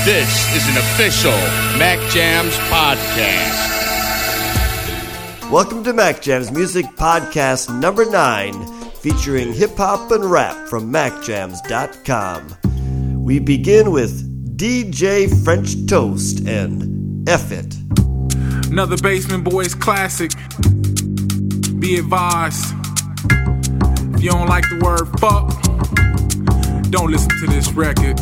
This is an official Mac Jams podcast. Welcome to Mac Jams Music Podcast number 9, featuring hip-hop and rap from MacJams.com. We begin with DJ French Toast and F It. Another Basement Boys classic. Be advised, if you don't like the word fuck, don't listen to this record.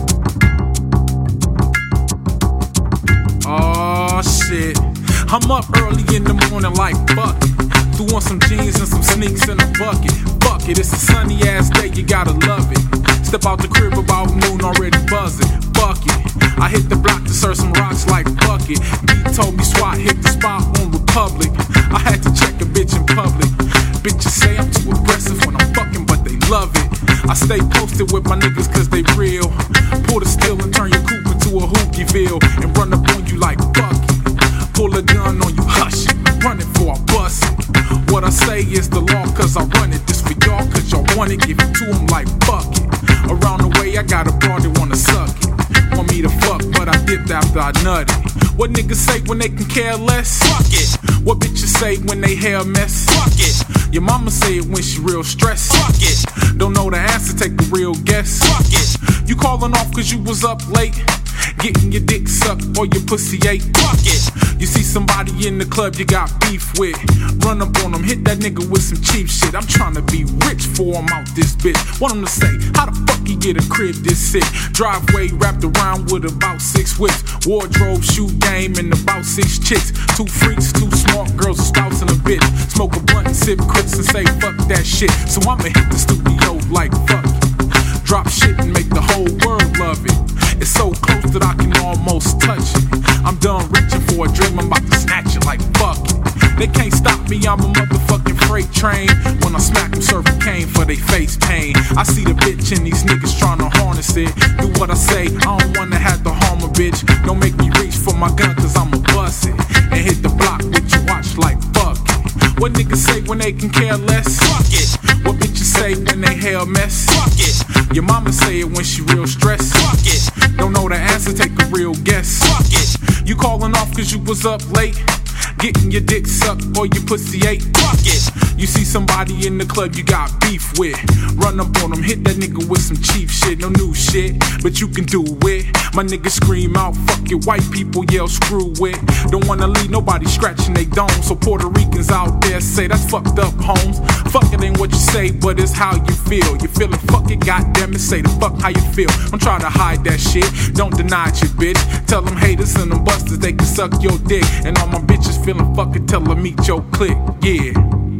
Oh shit, I'm up early in the morning like fuck it. Threw on some jeans and some sneaks in a bucket. Fuck it, it's a sunny ass day, you gotta love it. Step out the crib about noon, already buzzing. Fuck it, I hit the block to serve some rocks like fuck it. He told me SWAT hit the spot on Republic. I had to check a bitch in public. Bitches say I'm too aggressive when I'm fucking, but they love it. I stay posted with my niggas cause they real. Pull the steel and turn your coupe into a Hookieville and run up on you like fuck it. Pull a gun on you, hush it. Run it for a bust it. What I say is the law cause I run it. This for y'all cause y'all want it. Give it to them like fuck it. Around the way I got a broad that wanna suck it. Want me to fuck but I dipped after I nutted. What niggas say when they can care less? Fuck it. What bitches say when they hair mess? Fuck it. Your mama say it when she real stressed. Fuck it. Don't know the answer, take the real guess. Fuck it. You calling off cause you was up late, getting your dick sucked or your pussy ate. Fuck it. You see somebody in the club you got beef with, run up on them, hit that nigga with some cheap shit. I'm trying to be rich for him out this bitch. Want him to say, how the fuck he get a crib this sick? Driveway wrapped around with about 6 whips. Wardrobe, shoe game, and about 6 chicks. 2 freaks, 2 smart girls, a spouse and a bitch. Smoke a blunt and sip crips and say fuck that shit. So I'ma hit the studio like fuck it. Drop shit and make the whole world love it. It's so close that I can almost touch it. I'm done reaching for a dream, I'm about to snatch it like fuck it. They can't stop me, I'm a motherfucking freight train. When I smack them, serving cane for they face pain. I see the bitch and these niggas trying to harness it. Do what I say, I don't wanna have to harm a bitch. Don't make me reach for my gun cause I'ma bust it. And hit the block with your watch like fuck it. What niggas say when they can care less? Fuck it. What bitches say when they hair mess? Fuck it. Your mama say it when she real stressed. Fuck it. Don't know the answer, take a real guess. Fuck it. You calling off cause you was up late, getting your dick sucked or your pussy ate. Fuck it. You see somebody in the club you got beef with, run up on them, hit that nigga with some cheap shit. No new shit, but you can do it. My niggas scream out, fuck it. White people yell, screw it. Don't wanna leave nobody scratching they dome. So Puerto Ricans out there say that's fucked up, Holmes. Fuck it ain't what you say, but it's how you feel. You feeling fuck it, goddamn it, say the fuck how you feel. I'm trying to hide that shit, don't deny it, you bitch. Tell them haters and them busters they can suck your dick. And all my bitches feeling fucking till I meet your clique. Yeah,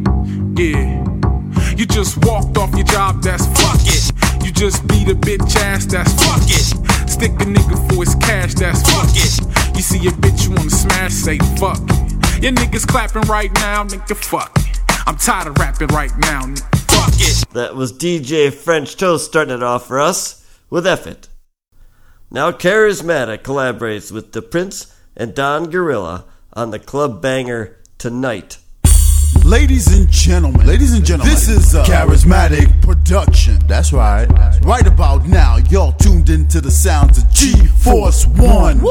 yeah. You just walked off your job, that's fuck it. You just beat a bitch ass, that's fuck it. Stick a nigga for his cash, that's fuck it. You see a bitch you wanna smash, say fuck it. Your niggas clapping right now, nigga, fuck it. I'm tired of rapping right now, nigga, fuck it. That was DJ French Toast starting it off for us with F It. Now Charismatic collaborates with The Prince and Don Gorilla on the club banger Tonight. Ladies and gentlemen, this is a Charismatic production. That's right. Right about now, y'all tuned into the sounds of G-Force One.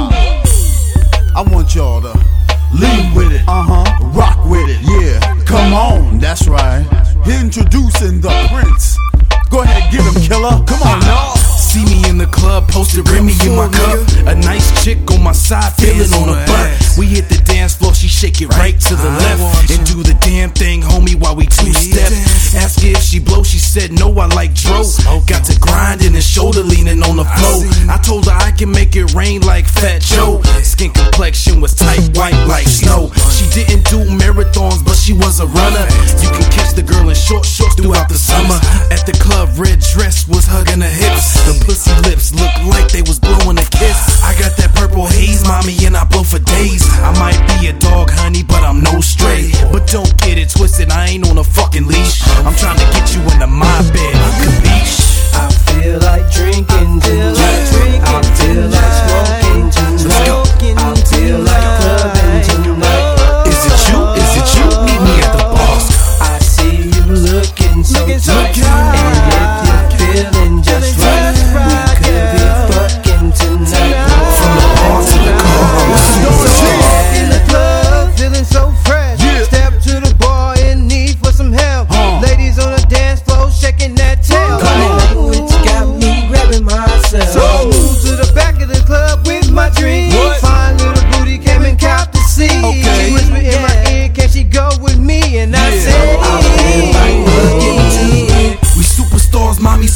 I want y'all to lean with it, rock with it, yeah. Come on, that's right. Introducing the Prince. Go ahead, get him, killer. Come on, y'all. See me in the club, posted Remy in my cup. A nice chick on my side, feeling on her butt. We hit the dance floor, she shake it right to the left. And do the damn thing, homie, while we two-step. Ask her if she blow, she said no, I like dro. Got to grinding and shoulder leaning on the floor. I told her I can make it rain like Fat Joe. Skin complexion was tight white like snow. She didn't do marathons, but she was a runner. You can catch the girl in short shorts throughout the summer. At the club, red dress was hugging her hips. The pussy lips looked like they was blowing a kiss. I got that purple haze, mommy, and I blow for days. I might be a dog, honey, but I'm no stray. But don't get it twisted, I ain't on a fucking leash. I'm trying to get you into my bed, capiche? I feel like drinking tonight. I feel like smoking tonight. I feel like clubbing tonight. Is it you? Is it you? Meet me at the bar. I see you looking so tight. And if you're feeling just right, we could be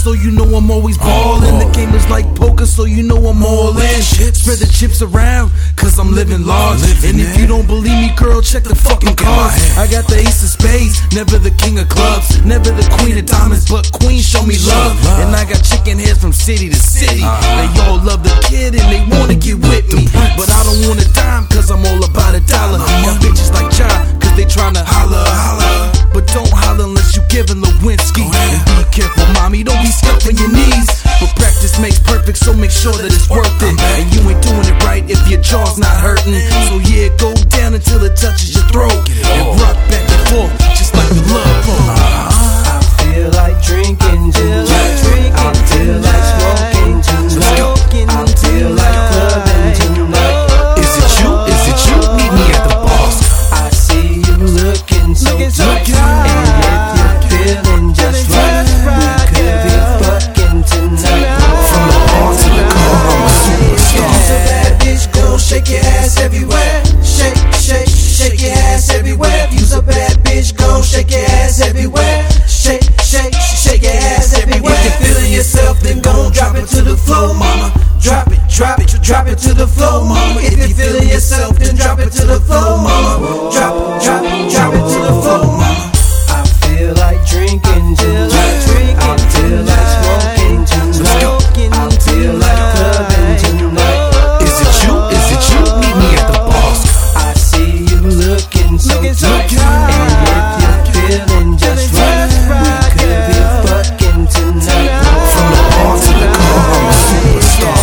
so you know I'm always ballin'. The game is like poker, so you know I'm all in. Spread the chips around, cause I'm living large. And if you don't believe me, girl, check the fucking cards. I got the ace of spades, never the king of clubs, never the queen of diamonds, but queen show me love. And I got chicken heads from city to city. They all love the kid and they wanna get with me, but I don't want a dime, cause I'm all about a dollar. My bitches like Ja, cause they tryna holla, holla. But don't holler unless you giving Lewinsky. And be careful, mommy, don't be scuffing your knees. But practice makes perfect, so make sure that it's worth it. And you ain't doing it right if your jaw's not hurting. So yeah, go down until it touches your throat, and rock back and forth, just like the love boat. I feel like drinking tonight. I feel like smoking tonight. I feel like clubbing tonight. Is it you? Is it you? Meet me at the boss. I see you looking so tight. And if you're feeling just right, we could be fucking tonight. From the bar to the car, I'm a superstar. You's a bad bitch, go shake your ass everywhere. Shake, shake, shake your ass everywhere. You's a bad bitch, go shake your ass everywhere. Shake, shake, shake your ass everywhere. If you're feeling yourself, then gon' drop it to the floor, mama. Drop it, drop it, drop it to the floor, mama. If you're feeling yourself, then drop it to the floor, mama. Drop it, drop it, drop it to the floor, mama. I feel like drinking tonight. I feel like smoking tonight. I feel like clubbing tonight. Is it you? Is it you? Meet me at the boss. I see you looking so tight. And if you're feeling just right, we could be fucking tonight. From the bar to the car, I'm a superstar.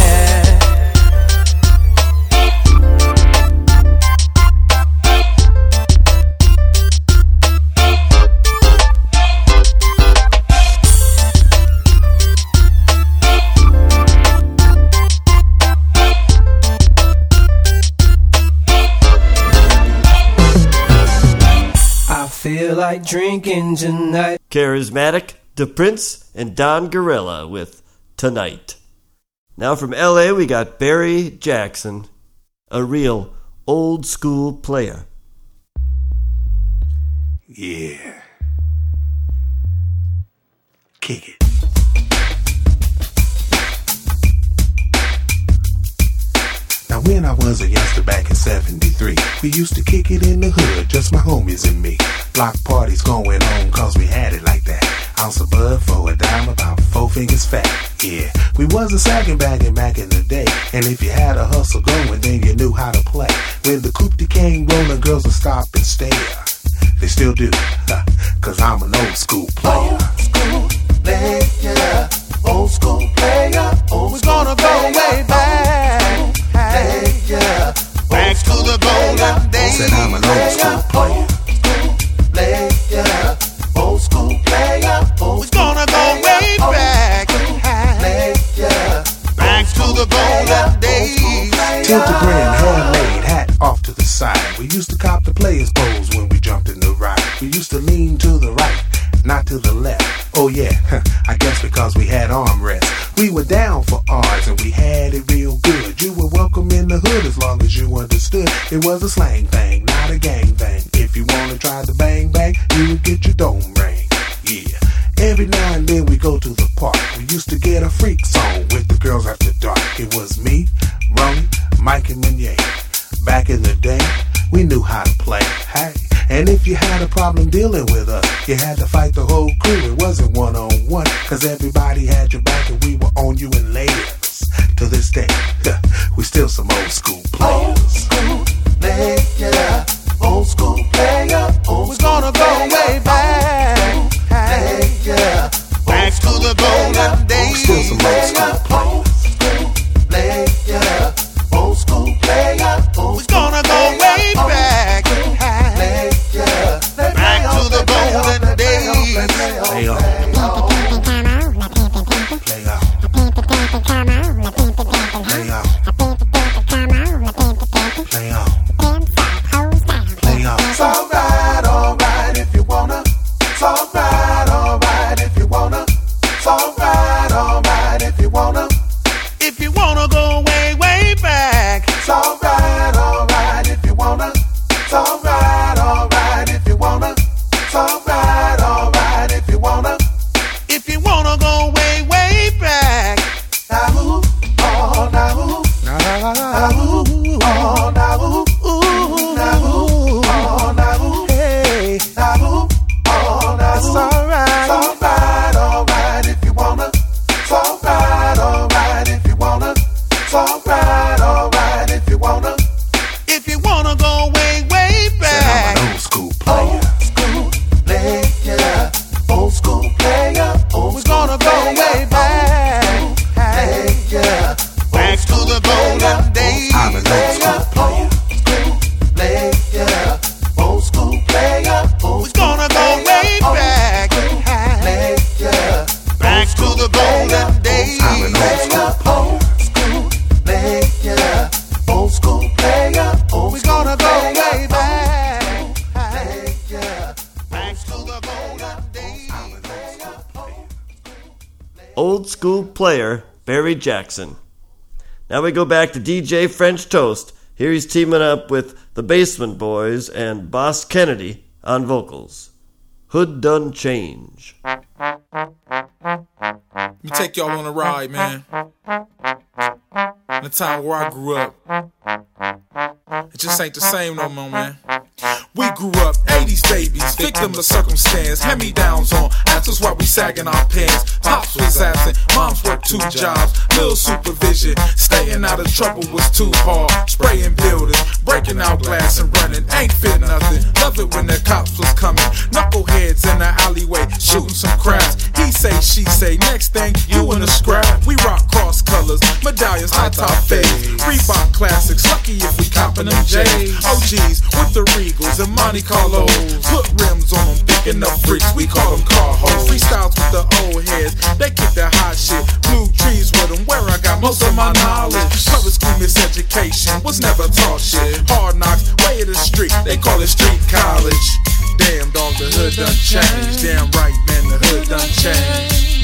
I feel like drinking tonight. Charismatic, the Prince, and Don Gorilla with Tonight. Now from LA we got Barry Jackson, a real old school player. Yeah. Kick it. Now when I was a youngster back in 73, we used to kick it in the hood, just my homies and me. Block parties going on cause we had it like that. Ounce of bud for a dime, about 4 fingers fat. Yeah, we wasn't sagging bagging back in the day. And if you had a hustle going, then you knew how to play. When the coupe came rolling, girls would stop and stare. They still do, cause I'm an old school player. Old school player, old school player. We're gonna go way back. Player, back to the golden days. Said I'm an old school player. Player, old school player. We're gonna go way back. Player, back to the golden days. Tilt the brim, hair laid, hat off to the side. We used to cop the players' pose when we jumped in the ride. We used to lean to the right, not to the left. Oh yeah, I guess because we had armrests. We were down for ours and we had it real good. You were welcome in the hood as long as you understood. It was a slang thing, not a gang thing. If you wanna try the bang bang, you would get your dome ring. Yeah. Every now and then we go to the park. We used to get a freak song with the girls after dark. It was me, Ronnie, Mike and Meunier. Back in the day, we knew how to play. Hey. And if you had a problem dealing with us, you had to fight the whole crew. It wasn't one-on-one, cause everybody had your back and we were on you in layers. To this day, we still some old school players. Old school player, old school player. We're gonna go way back. Player, back to the golden days. Still some old school players. Player, old school player. We're gonna go way back. Back to the golden days. Play on. Play on. Play on. old school player Barry Jackson. Now we go back to DJ French Toast. Here he's teaming up with the Basement Boys and Boss Kennedy on vocals. Hood Done Change. Let me take y'all on a ride, man. In the time where I grew up. It just ain't the same no more, man. We grew up 80s babies, victim of circumstance, hand-me-downs on, that's why we sagging our pants. Pops was absent, moms worked 2 jobs, little supervision, staying out of trouble was too hard. Spraying buildings, breaking out glass and running, ain't fit nothing. Love it when the cops was coming, knuckleheads in the alleyway, shooting some crabs. He say, she say, next thing, you in a scrap. We rock cross colors, medallions, high top fades, Reebok classics, lucky if we copping them J's. OGs with the Regals and Monte Carlos, put rims on them, thick enough freaks, we call them car hoes. Freestyles with the old heads, they kick that hot shit. Blue trees with them, where I got most of my knowledge. Public school miseducation, was never taught shit. Hard knocks, way of the street, they call it street college. Damn dog, the hood done changed. Damn right, man, the hood done changed.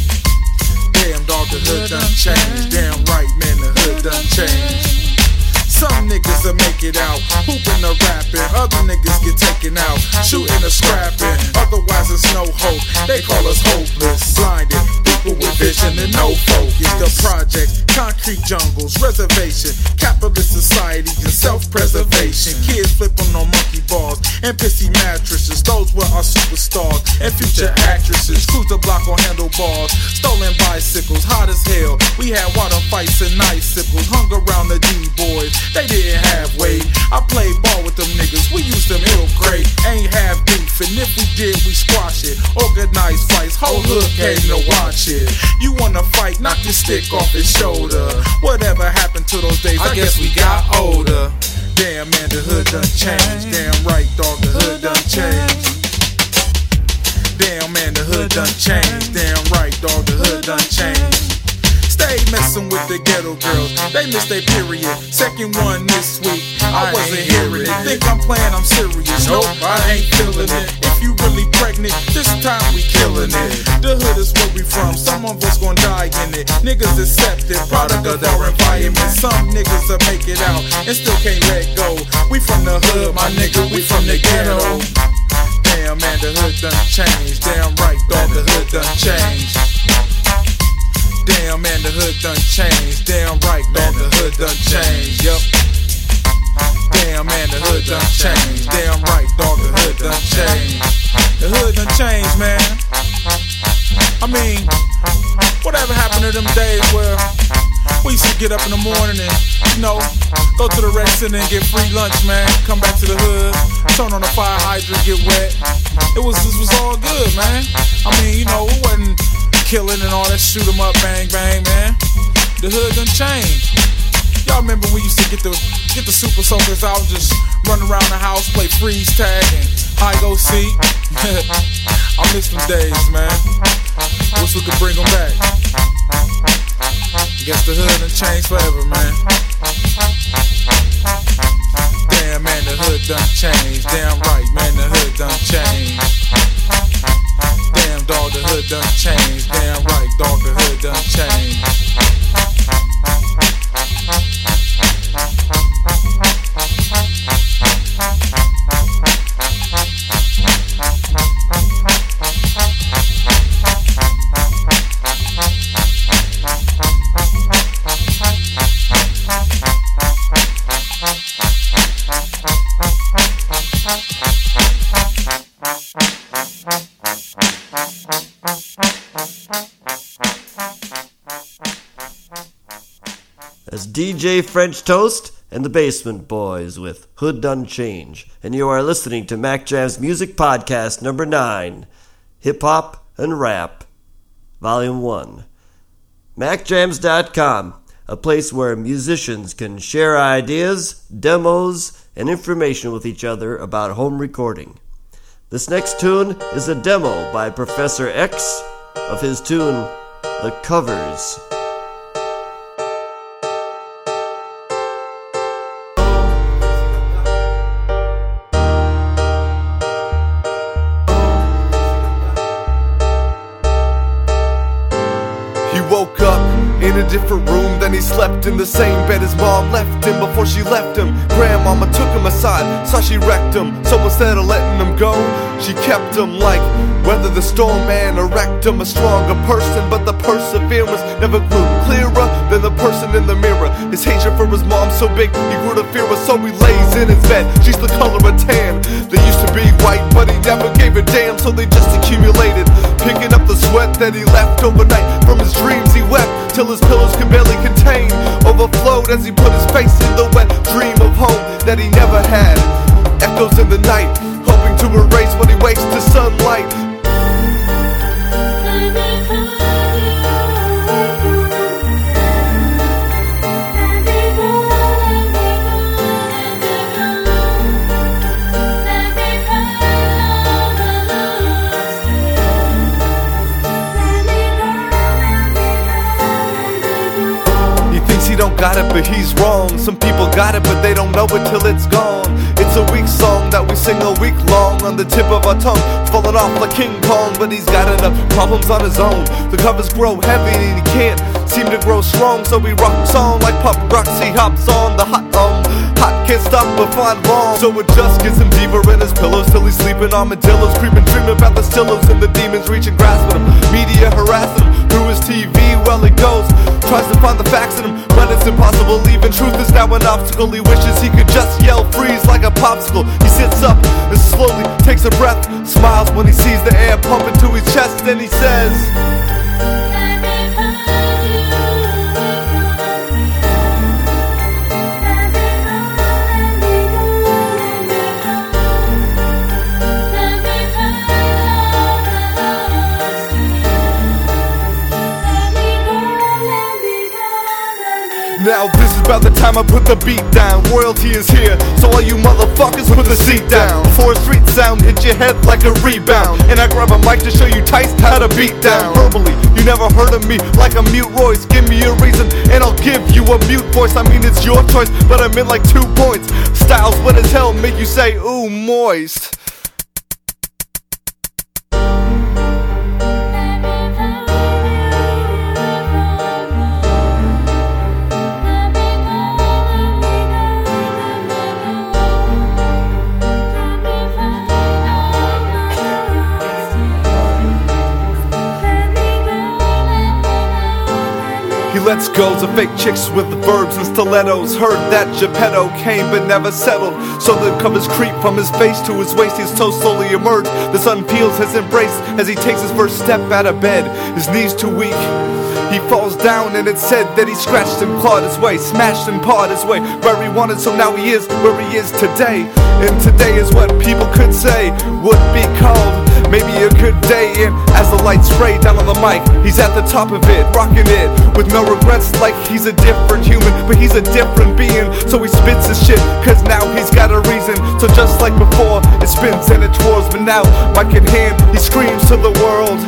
Damn dog, the hood done changed. Damn right, man, the hood done changed. Some niggas will make it out, hooping or rapping. Other niggas get taken out, shooting or scrapping. Otherwise it's no hope, they call us hopeless. Blinded, people with vision and no focus. The project, concrete jungles, reservation, capitalist society and self-preservation. Kids flipping on monkey balls and pissy mattresses. Those were our superstars and future actresses. Cruise the block on handlebars, stolen bicycles, hot as hell. We had water fights and icicles, hung around the D-boys. They didn't have weight. I played ball with them niggas, we used them ill great. Ain't have beef, and if we did, we squash it. Organized fights, whole hood came to watch it. You wanna fight, knock your stick off his shoulder. Whatever happened to those days, I guess we got older. Damn man, the hood done changed. Damn right dog, the hood done changed. Damn man, the hood done changed. Damn right dog, the hood done changed. Stay messing with the ghetto girls, they missed their period. Second one this week, I wasn't hearing it. Think I'm playing, I'm serious. Nope, I ain't feeling it. If you really pregnant, this time we killing it. The hood is where we from, some of us gon' die in it. Niggas accept it, product of our environment. Some niggas will make it out and still can't let go. We from the hood, my nigga, we from the ghetto. Damn man, the hood done changed. Damn right, dog, the hood done changed. Damn man, the hood done changed. Damn right, man, the hood done changed. Yup. Damn man, the hood done changed. Damn right, dog, the hood done changed. The hood done changed, man. I mean, whatever happened to them days where we used to get up in the morning and, you know, go to the rec center and get free lunch, man. Come back to the hood, turn on the fire hydrant, get wet. This was all good, man. I mean, you know, it wasn't killing and all that shoot 'em up, bang bang, man. The hood done changed. Y'all remember we used to get the super soakers out and just run around the house, play freeze tag and hide go seek. I miss them days, man. Wish we could bring them back. Guess the hood done changed forever, man. Damn man, the hood done changed. Damn right, man, the hood done changed. Damn dog, the hood done changed. Damn right, dog, the hood done changed. That's DJ French Toast and the Basement Boys with Hood Done Change. And you are listening to Mac Jam's Music Podcast number 9, Hip Hop and Rap, Volume 1. MacJams.com, a place where musicians can share ideas, demos, and information with each other about home recording. This next tune is a demo by Professor X of his tune, The Covers. He woke up in a different room, then he slept in the same bed his mom left him before she left him. Grandmama took him aside, saw she wrecked him. So instead of letting him go, she kept him like weather the storm and erect him a stronger person. But the perseverance never grew clearer than the person in the mirror. His hatred for his mom so big, he grew to fear her. So he lays in his bed, she's the color of tan. They used to be white, but he never gave a damn. So they just accumulated, picking up the sweat that he left overnight. From his dreams he wept till his pillows could barely contain. Overflowed as he put his face in the wet dream of home that he never had. Echoes in the night, hoping to erase what he wakes to sunlight. He don't got it, but he's wrong. Some people got it, but they don't know it till it's gone. It's a weak song that we sing a week long, on the tip of our tongue, falling off like King Kong. But he's got enough problems on his own. The covers grow heavy and he can't seem to grow strong. So he rocks on like Pop Roxy hops on the hot can't stop but find wrong. So it just gets him deeper in his pillows till he's sleeping armadillos, creeping, dreaming about the stillos and the demons reaching, grasping him. Media harassing him through his TV. Well, he goes, tries to find the facts in him, but it's impossible. Even truth is now an obstacle. He wishes he could just yell freeze like a popsicle. He sits up and slowly takes a breath, smiles when he sees the air pumping to his chest, and he says, now this is about the time I put the beat down. Royalty is here, so all you motherfuckers put the seat down. Before a street sound hit your head like a rebound, and I grab a mic to show you Tice how to beat down. Verbally, you never heard of me like a mute Royce. Give me a reason, and I'll give you a mute voice. I mean it's your choice, but I'm in like 2 points. Styles what as hell make you say ooh moist. He lets go of fake chicks with the verbs and stilettos. Heard that Geppetto came but never settled. So the covers creep from his face to his waist. His toes slowly emerge. The sun peels his embrace as he takes his first step out of bed. His knees too weak. He falls down and it's said that he scratched and clawed his way, smashed and pawed his way where he wanted, so now he is where he is today. And today is what people could say would be called maybe a good day. And as the lights spray down on the mic, he's at the top of it, rocking it with no regrets, like he's a different human, but he's a different being. So he spits his shit, cause now he's got a reason. So just like before, it spins and it twirls, but now, mic in hand, he screams to the world.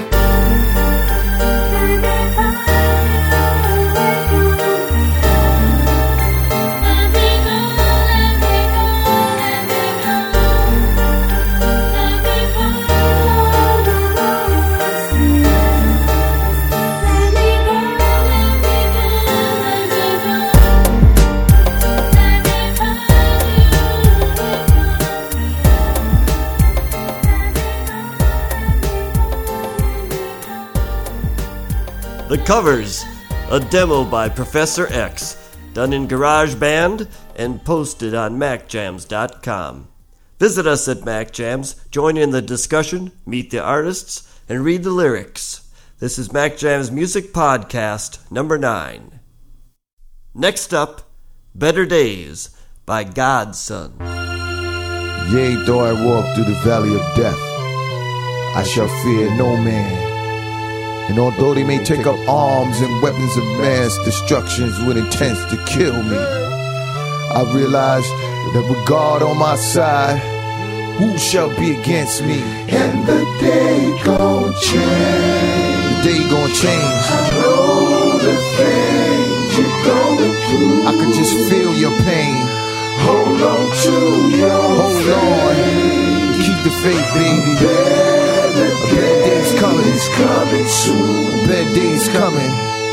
The Covers, a demo by Professor X, done in GarageBand and posted on MacJams.com. Visit us at MacJams, join in the discussion, meet the artists, and read the lyrics. This is MacJams Music Podcast number 9. Next up, Better Days by Godson. Yea, though I walk through the valley of death, I shall fear no man. And although they may take up arms and weapons of mass destructions with intent to kill me, I realize that with God on my side, who shall be against me? And the day gon' change. The day gon' change. I know the things you're going through. I can just feel your pain. Hold on to your faith. Keep the faith, baby. A bad day's coming soon. A bad day's coming.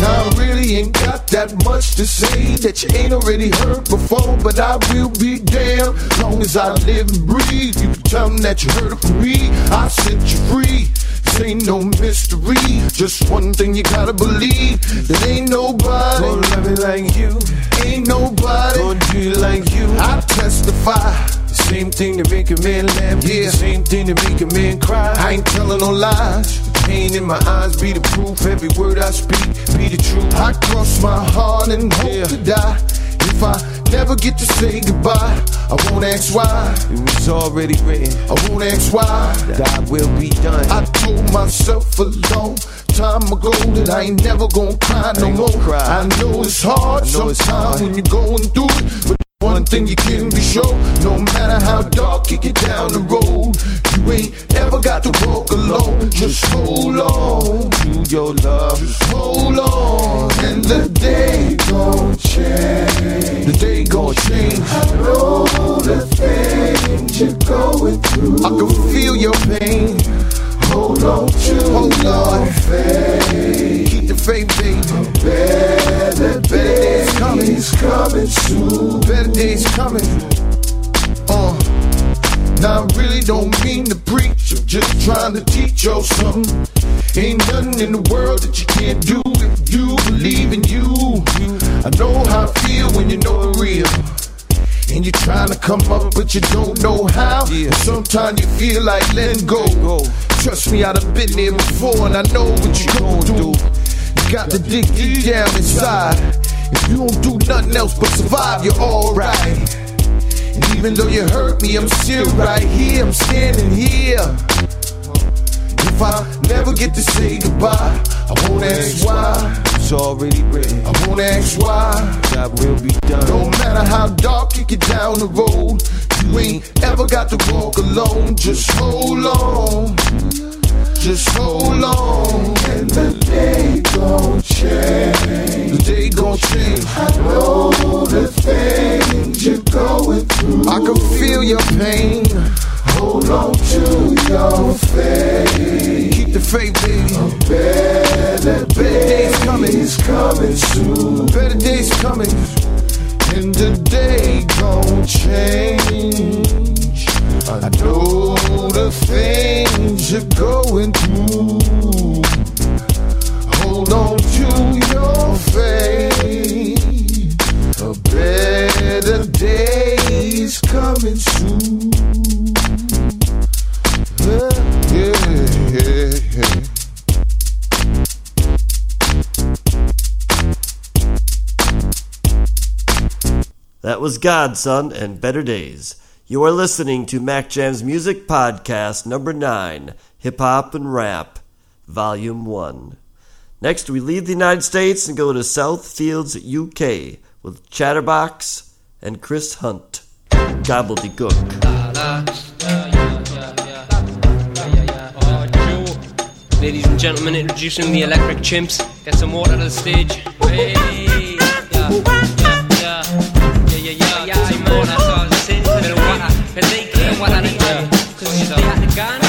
I really ain't got that much to say that you ain't already heard before, but I will be damned long as I live and breathe. You can tell them that you heard it from me. I set you free. This ain't no mystery. Just one thing you gotta believe, that ain't nobody gonna love me like you. Ain't nobody gonna do you like you. I testify. The same thing that make a man laugh, yeah. The same thing that make a man cry. I ain't telling no lies. The pain in my eyes be the proof. Every word I speak be the truth. I cross my heart and hope to die. If I never get to say goodbye, I won't ask why. It was already written. I won't ask why. Thy will be done. I told myself a long time ago that I ain't never gonna cry no more. I know it's hard sometimes when you're going through it, but one thing you can be sure, no matter how dark you get down the road, you ain't ever got to walk alone. Just hold on to your love. Just hold on, and the day gon' change. The day gon' change. I know the things you're going through. I can feel your pain. Hold on to your faith. Keep the faith, baby. Better days coming soon. Better days coming. Now I really don't mean to preach. I'm just trying to teach you something. Ain't nothing in the world that you can't do if you believe in you. I know how I feel when you know it's real. And you're trying to come up, but you don't know how. Yeah. Sometimes you feel like letting go. Trust me, I've been there before, and I know what you're gonna do. You got to dig deep down inside. If you don't do nothing else but survive, you're alright. And even though you hurt me, I'm still right here. I'm standing here. If I never get to say goodbye, I won't ask why. It's already written. I won't ask why. That will be done. No matter how dark you get down the road, you ain't ever got to walk alone. Just hold on. Just hold on. And the day gon' change. The day gon' change. I know the things you're going through. I can feel your pain. Hold on to your faith. Keep the faith, baby. Better days coming soon. Better days coming. And the day gon' change. I know the things you're going through. Hold on to your faith. A better day's coming soon. That was Godson and Better Days. You are listening to Mac Jam's Music Podcast number 9, Hip Hop and Rap, Volume 1. Next, we leave the United States and go to Southfields, UK, with Chatterbox and Chris Hunt. Gobbledygook. Ladies and gentlemen, introducing the Electric Chimps. Get some water to the stage. Hey, some water, so I was saying, bit of water. Cause they can't water the gun. Cause she's the gun.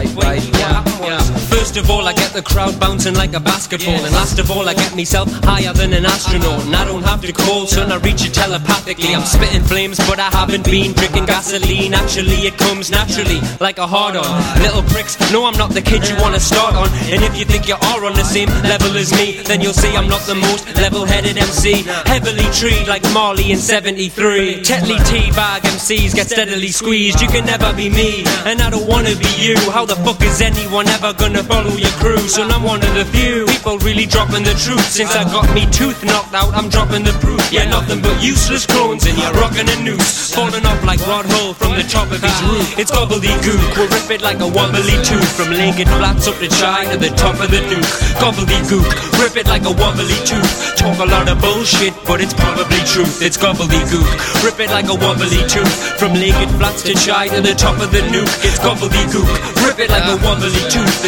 First of all, I get the crowd bouncing like a basketball. And last of all, I get myself higher than an astronaut. And I don't have to call, son, I reach it telepathically. I'm spitting flames, but I haven't been drinking gasoline. Actually, it comes naturally, like a hard-on. Little pricks, no, I'm not the kid you wanna start on. And if you think you are on the same level as me, then you'll see I'm not the most level-headed MC. Heavily treed like Marley in 73. Tetley teabag MCs get steadily squeezed. You can never be me, and I don't wanna be you. How the fuck is anyone ever gonna follow your crew? So I'm one of the few people really dropping the truth. Since I got me tooth knocked out, I'm dropping the proof. Yeah, nothing but useless clones, and you're rocking a noose, falling off like Rod Hull from the top of his roof. It's gobbledygook, we'll rip it like a wobbly tooth, from Lincoln Flats up to Chai to the top of the Duke. Gobbledygook, rip it like a wobbly tooth. Talk a lot of bullshit, but it's probably truth. It's gobbledygook, rip it like a wobbly tooth, from Lincoln Flats to Chai to the top of the Nuke. It's gobbledygook, rip it like a wobbly tooth. Talk a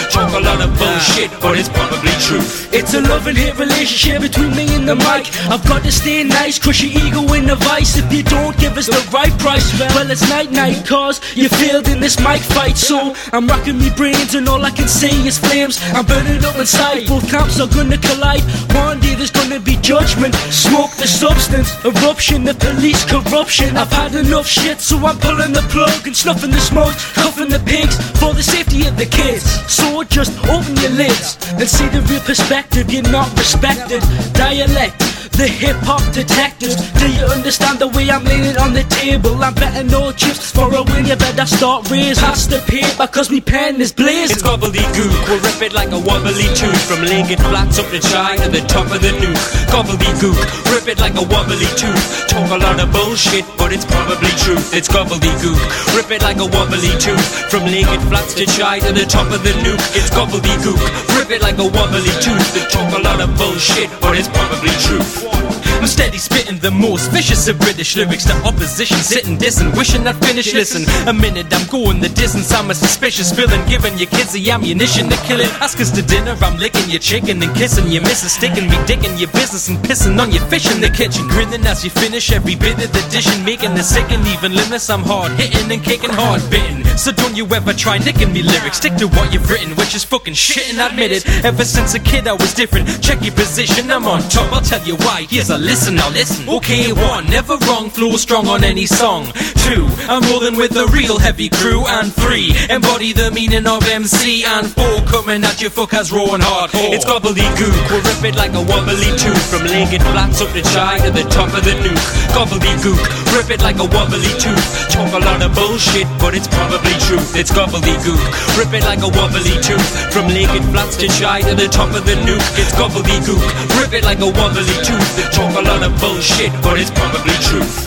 lot of bullshit, but it's probably true. It's a love and hate relationship between me and the mic. I've got to stay nice, crush your ego in a vice. If you don't give us the right price, well it's night-night, cause you failed in this mic fight. So I'm racking me brains and all I can see is flames. I'm burning up inside, both camps are gonna collide. One day there's gonna be judgment. Smoke the substance, eruption, the police corruption. I've had enough shit, so I'm pulling the plug and snuffing the smoke, cuffing the pigs for the safety of the kids. So just open your lids and see the real perspective. You're not respected. Dialect, the hip-hop detectives. Do you understand the way I'm laying on the table? I'm betting no chips for a win. You better start raise. Pass the paper cause me pen is blazing. It's gobbledygook, we'll rip it like a wobbly tooth. From Lincoln Flats up to Chai to the top of the nuke. Gobbledygook, rip it like a wobbly tooth. Talk a lot of bullshit, but it's probably truth. It's gobbledygook, rip it like a wobbly tooth. From Lincoln Flats to Chai to the top of the nuke. It's gobbledygook, rip it like a wobbly tooth. Talk a lot of bullshit, but it's probably truth. I'm steady spitting the most vicious of British lyrics to opposition, sitting dissing, wishing I'd finish. Listen, a minute I'm going the distance. I'm a suspicious villain, giving your kids the ammunition to kill it. Ask us to dinner, I'm licking your chicken and kissing your missus, sticking me dick in your business and pissing on your fish in the kitchen. Grinning as you finish every bit of the dish and making the sick and even limits. I'm hard hitting and kicking, hard bitten. So don't you ever try nicking me lyrics. Stick to what you've written, which is fucking shit, and admit it. Ever since a kid I was different. Check your position, I'm on top. I'll tell you why. Here's a listen, now listen. Okay, 1, never wrong, flow strong on any song. 2, I'm rolling with a real heavy crew. And 3, embody the meaning of MC. And 4, coming at you fuckers raw and hardcore. It's gobbledygook, we'll rip it like a wobbly tooth. From Lincoln Flats up to Chai to the top of the nuke. Gobbledygook, rip it like a wobbly tooth. Talk a lot of bullshit, but it's probably truth. It's gobbledygook, rip it like a wobbly tooth. From Lincoln Flats to Chai to the top of the nuke. It's gobbledygook, rip it like a wobbly tooth. Talk a lot of bullshit, but it's probably truth.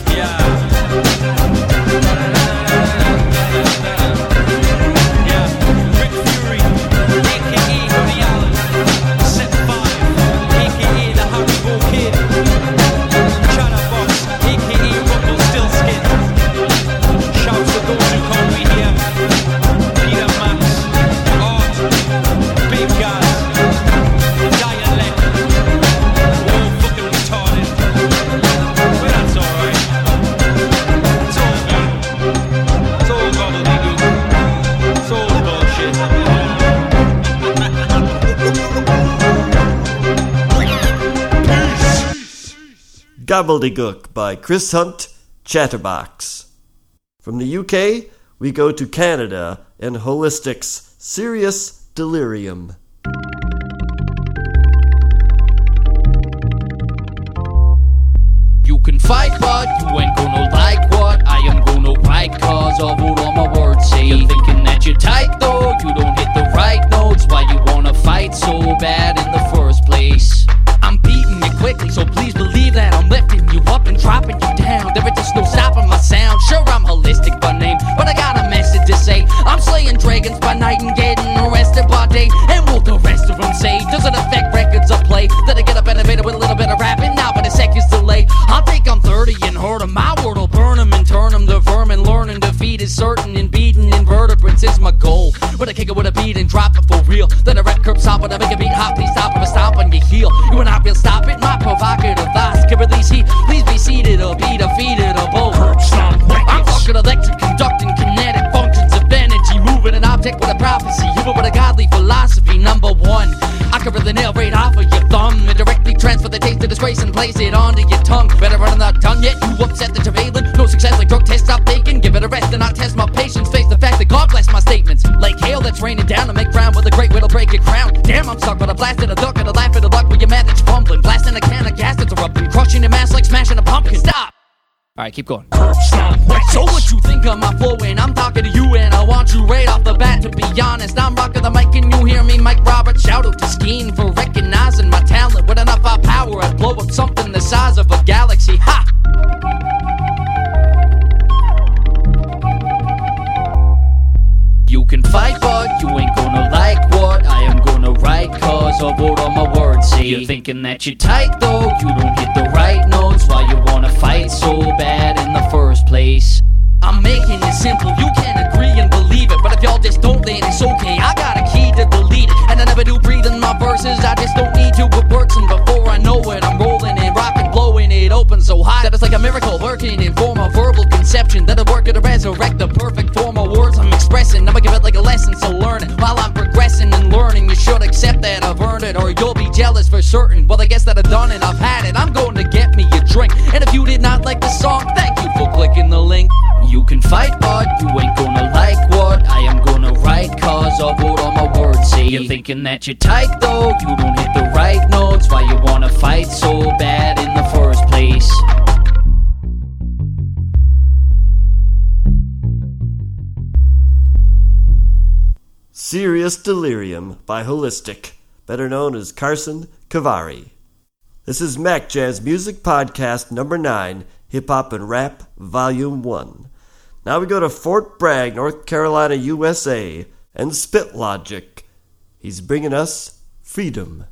Gobbledygook by Chris Hunt, Chatterbox. From the UK, we go to Canada and Holistic's Serious Delirium. You can fight, but you ain't gonna like what I am gonna write, cause of what all my words say. You're thinking that you're tight, though you don't hit the right notes. Why you wanna fight so bad in the first place? I'm beating you quickly, so please believe that I'm lifting you up and dropping you down. There is just no stopping my sound. Sure, I'm holistic by name, but I got a message to say. I'm slaying dragons by night and getting arrested by day. And what the rest of them say doesn't affect records I play. Then I get up innovative with a little bit of rapping now, but a second's delay. I'll take on 30 and hurt 'em. My word will burn 'em and turn 'em to vermin. Learning defeat is certain, and beating invertebrates is my goal. But I kick it with a beat and drop it for real. Then I rap curb stop it, I make a beat hot. Please stop it, I stomp on your heel. You and I will stop it, my provocative thoughts can release heat. Please be seated or be defeated or both. I'm fucking electric, conducting kinetic functions of energy, moving an object with a prophecy, human with a godly philosophy. Number 1, I can rip the nail right off of your thumb and directly transfer the taste of disgrace and place it onto your tongue. Better run not done yet, you upset that you're failing. No success like drug test, stop thinking. Give it a rest and not test my patience. Face the fact that God bless my statements. Like hail that's raining down to make ground with a great way to break your crown. Damn, I'm stuck with a blast and a duck and a laugh and a luck when you're mad that you're fumbling. Blasting a can of gas that's erupting, crushing your mass like smashing a pumpkin. Stop! Alright, keep going. So what you think of my flow when I'm talking to you, and I want you right off the bat to be honest. I'm rocking the mic and you hear me, Mike Roberts. Shout out to Skeen for recognizing my talent. With enough power I'd blow up something the size of a galaxy. Ha! You can fight, but you ain't gonna like what I am gonna write, cause of what all my words say. You're thinking that you're tight, though you don't hit the right notes. Why you wanna fight so bad in the first place? I'm making it simple, you can agree and believe it, but if y'all just don't, then it's okay. I got a key to believe beat. And I never do breathe in my verses, I just don't need to, it works. And before I know it, I'm rolling and rocking, blowing it open so hot that it's like a miracle working in form of verbal conception. That'll work to resurrect the perfect form of words I'm expressing. I'ma give it like a lesson, so learn it while I'm progressing and learning. You should accept that I've earned it, or you'll be jealous for certain. Well, I guess that I've done it, I've had it. I'm going to get me a drink. And if you did not like the song, thank you for clicking the link. You can fight, but you ain't gonna like what I am gonna write, cause of what all my words say. You're thinking that you're tight though, you don't hit the right notes. Why you wanna fight so bad in the first place? Serious Delirium by Holistic, better known as Carson Cavari. This is Mac Jazz Music Podcast number 9, Hip Hop and Rap, Volume 1. Now we go to Fort Bragg, North Carolina, USA, and Spit Logic. He's bringing us Freedom.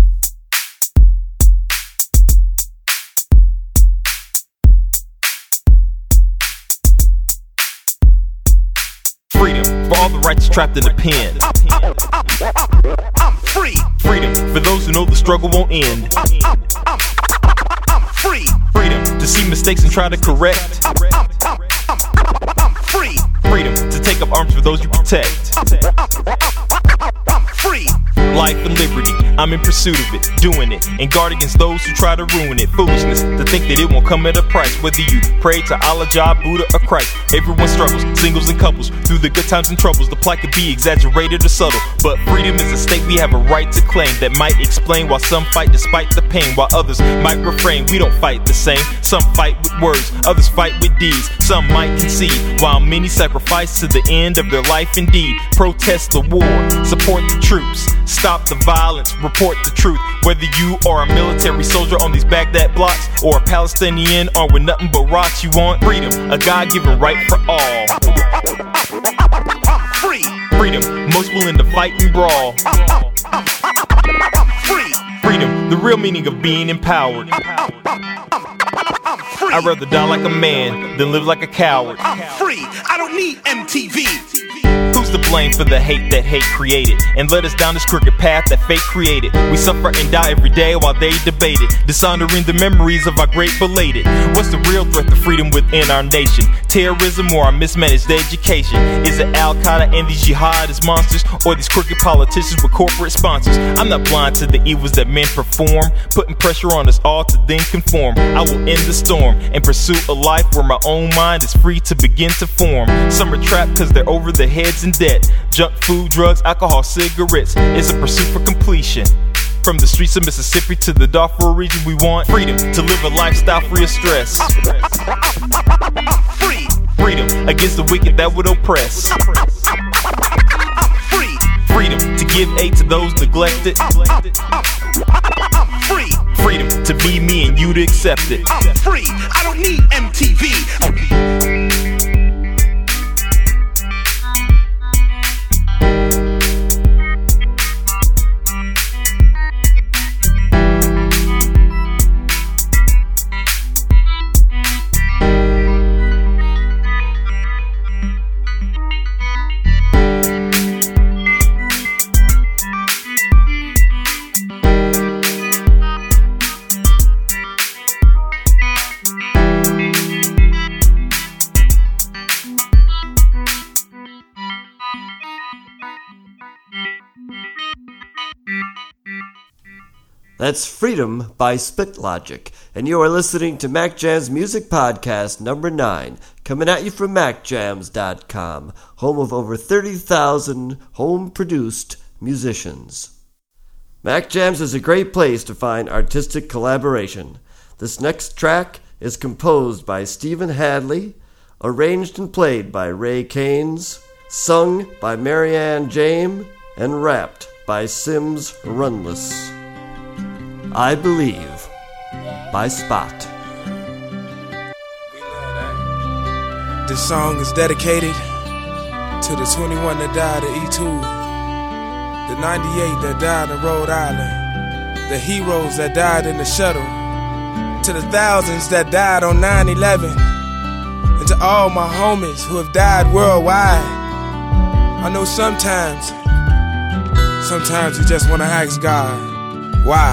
Freedom for all the rights trapped in the pen. I'm free. Freedom for those who know the struggle won't end. I'm free. Freedom to see mistakes and try to correct. I'm free. Freedom to take up arms for those you protect. I'm free. Life and liberty, I'm in pursuit of it, doing it, and guard against those who try to ruin it. Foolishness to think that it won't come at a price. Whether you pray to Allah, Jah, Buddha, or Christ, everyone struggles, singles and couples, through the good times and troubles. The plight could be exaggerated or subtle, but freedom is a state we have a right to claim. That might explain why some fight despite the pain, while others might refrain. We don't fight the same. Some fight with words, others fight with deeds. Some might concede, while many sacrifice to the end of their life indeed. Protest the war, support the troops, stop the violence, report the truth. Whether you are a military soldier on these Baghdad blocks, or a Palestinian armed with nothing but rocks, you want freedom, a God-given right for all. Free. Freedom, most willing to fight and brawl. Free. Freedom, the real meaning of being empowered. I'd rather die like a man than live like a coward. I'm free, I don't need MTV. Who's to blame for the hate that hate created and led us down this crooked path that fate created? We suffer and die every day while they debate it, dishonoring the memories of our great belated. What's the real threat to freedom within our nation? Terrorism or our mismanaged education? Is it Al-Qaeda and these jihadist monsters, or these crooked politicians with corporate sponsors? I'm not blind to the evils that men perform, putting pressure on us all to then conform. I will end the storm and pursue a life where my own mind is free to begin to form. Some are trapped cause they're over their heads in debt. Junk food, drugs, alcohol, cigarettes is a pursuit for completion. From the streets of Mississippi to the Darfur region, we want freedom to live a lifestyle free of stress. Free. Freedom against the wicked that would oppress. Free. Freedom to give aid to those neglected. Free. Freedom to be me and you to accept it. I'm free. I don't need MTV. That's Freedom by Spit Logic, and you are listening to Mac Jams Music Podcast number 9, coming at you from MacJams.com, home of over 30,000 home-produced musicians. Mac Jams is a great place to find artistic collaboration. This next track is composed by Stephen Hadley, arranged and played by Ray Keynes, sung by Marianne James, and rapped by Sims Runless. I Believe by Spot. This song is dedicated to the 21 that died at E2, the 98 that died in Rhode Island, the heroes that died in the shuttle, to the thousands that died on 9/11, and to all my homies who have died worldwide. I know sometimes Sometimes you just wanna ask God, why?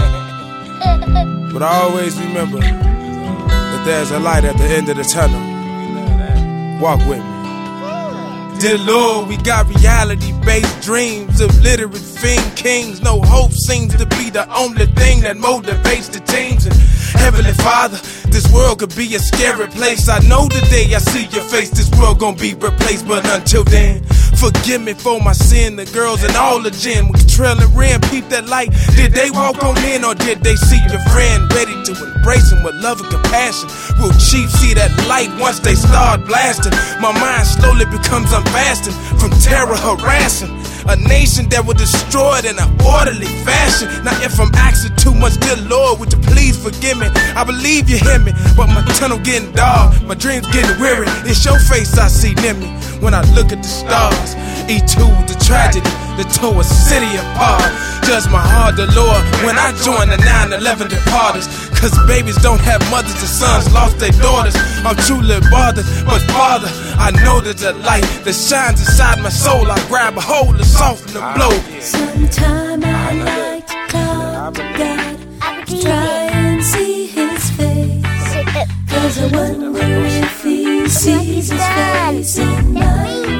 But I always remember that there's a light at the end of the tunnel. Walk with me. Dear Lord, we got reality-based dreams of literate fiend kings. No hope seems to be the only thing that motivates the teams. And Heavenly Father, this world could be a scary place. I know the day I see your face, this world gon' be replaced. But until then, forgive me for my sin. The girls and all the gin with trailing ran, peep that light. Did they walk on in or did they see your friend ready to embrace him with love and compassion? Will Chief see that light once they start blasting? My mind slowly becomes unfasting from terror harassing a nation that was destroyed in an orderly fashion. Now if I'm asking too much, dear Lord, would you please forgive me? I believe you hear me, but my tunnel getting dark, my dreams getting weary. It's your face I see near me when I look at the stars. E2, the tragedy that tore a city apart. Judge my heart, the Lord, when I join the 9/11 departers. Cause babies don't have mothers and sons lost their daughters. I'm truly bothered, but Father, I know there's a light that shines inside my soul. I grab a hold and soften the blow. Sometime I like to talk to God, try and see His face. Cause I wonder if He sees His face in mine.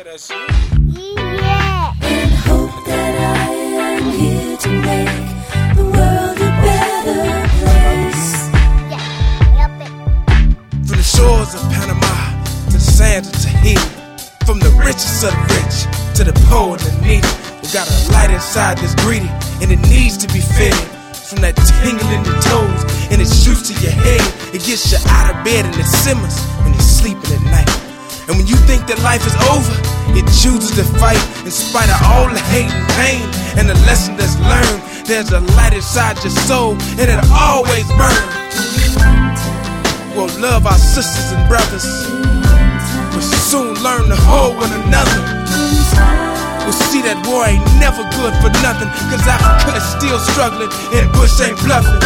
And hope that I am here to make the world a better place. From the shores of Panama to the sands of Tahiti, from the richest of the rich to the poor and the needy, we got a light inside that's greedy and it needs to be fed. From that tingle in your toes and it shoots to your head, it gets you out of bed and it simmers when you're sleeping at night. And when you think that life is over, it chooses to fight in spite of all the hate and pain. And the lesson that's learned, there's a light inside your soul and it'll always burn. We'll love our sisters and brothers, we'll soon learn to hold one another. We'll see that war ain't never good for nothing, cause Africa is still struggling and Bush ain't bluffing.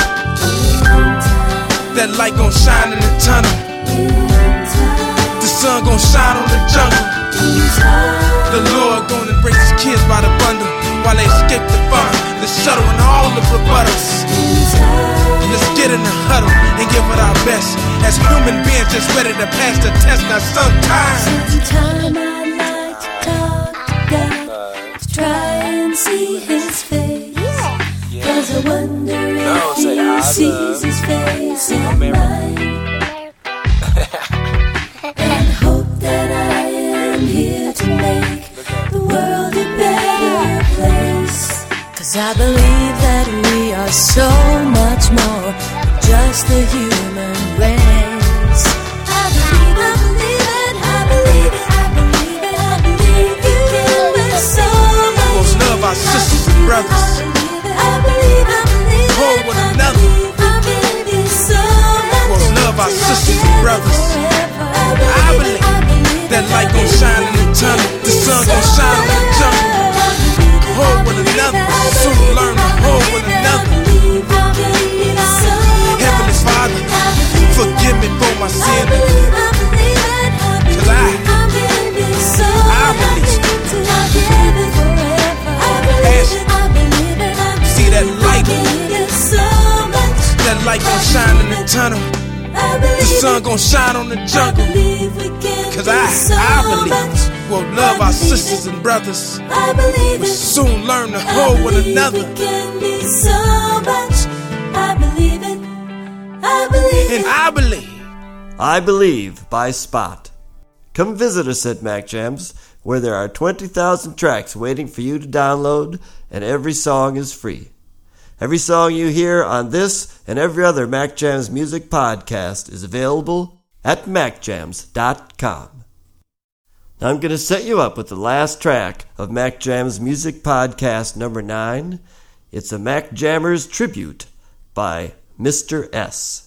That light gon' shine in the tunnel, the sun gon' shine on the jungle. The Lord gon' embrace His kids by the bundle while they escape the fire, the shuttle and all the rebuttals. Let's get in the huddle and give it our best as human beings just ready to pass the test. Now sometimes I like to talk to God, to try and see His face. Cause I wonder if He sees His face in mine. And hope that I am here to make the world a better place. Cause I believe that we are so much more than just the human race. I believe it, I believe it, I believe it, I believe you can be so much. Let's love our sisters and brothers, I believe hold one another. Let's love our sisters and brothers. I believe that light gon' shine in the tunnel, the sun gon' shine in the jungle. Hold one another, soon learn to hold one another. Heavenly Father, forgive me for my sin, cause I believe passion. See that light gon' shine in the tunnel, the sun gon' shine on the jungle. Cause I believe we'll love our sisters and brothers, we'll soon learn to hold one another. And I Believe by Spot. Come visit us at Mac Jams, where there are 20,000 tracks waiting for you to download, and every song is free. Every song you hear on this and every other Mac Jams music podcast is available at MacJams.com. Now I'm going to set you up with the last track of Mac Jams Music Podcast number 9. It's a Mac Jammers tribute by Mr. S.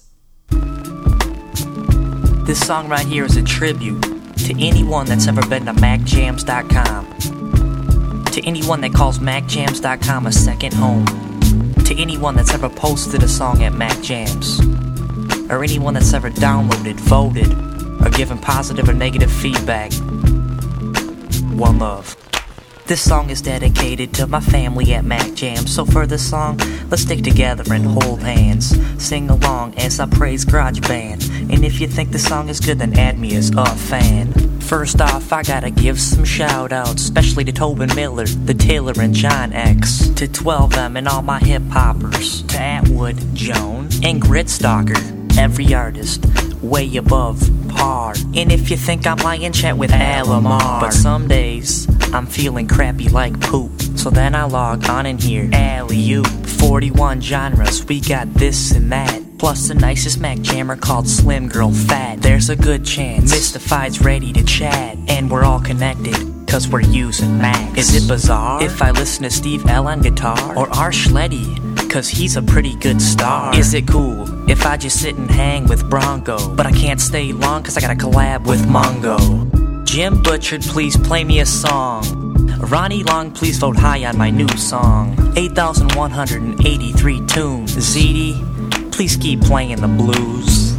This song right here is a tribute to anyone that's ever been to MacJams.com, to anyone that calls MacJams.com a second home, to anyone that's ever posted a song at Mac Jams, or anyone that's ever downloaded, voted, or given positive or negative feedback. One love. This song is dedicated to my family at Mac Jam. So for this song, let's stick together and hold hands. Sing along as I praise GarageBand. And if you think the song is good, then add me as a fan. First off, I gotta give some shout-outs, especially to Tobin Miller, The Taylor, and John X. To 12M and all my hip-hoppers. To Atwood, Joan, and Gritstalker. Every artist, way above par. And if you think I'm lying, chat with Alamar. But some days, I'm feeling crappy like poop. So then I log on in here, alley-oop. 41 genres, we got this and that. Plus the nicest Mac Jammer called Slim Girl Fat. There's a good chance Mystified's ready to chat. And we're all connected, cause we're using Mac. Is it bizarre if I listen to Steve L on guitar? Or R. Schletty, cause he's a pretty good star? Is it cool if I just sit and hang with Bronco? But I can't stay long cause I gotta collab with Mongo. Jim Butchard, please play me a song. Ronnie Long, please vote high on my new song. 8,183 tunes. ZD, please keep playing the blues.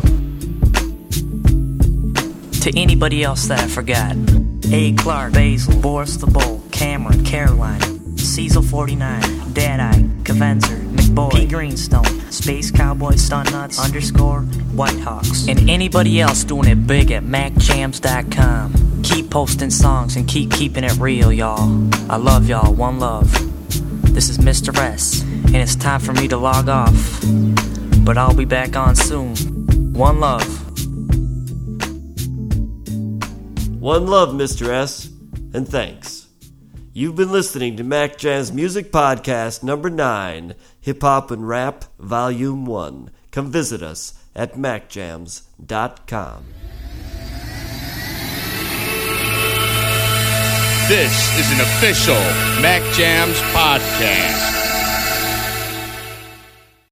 To anybody else that I forgot: A. Clark, Basil, Boris the Bull, Cameron, Caroline, Cecil 49, Deadeye, Cavenzer, McBoy, P. Greenstone, Space Cowboy, Stunnuts, _ Whitehawks, and anybody else doing it big at MacJams.com. Keep posting songs and keep keeping it real, y'all. I love y'all. One love. This is Mr. S, and it's time for me to log off. But I'll be back on soon. One love. One love, Mr. S, and thanks. You've been listening to Mac Jam's Music Podcast number 9, Hip Hop and Rap, Volume 1. Come visit us at MacJams.com. This is an official Mac Jams podcast.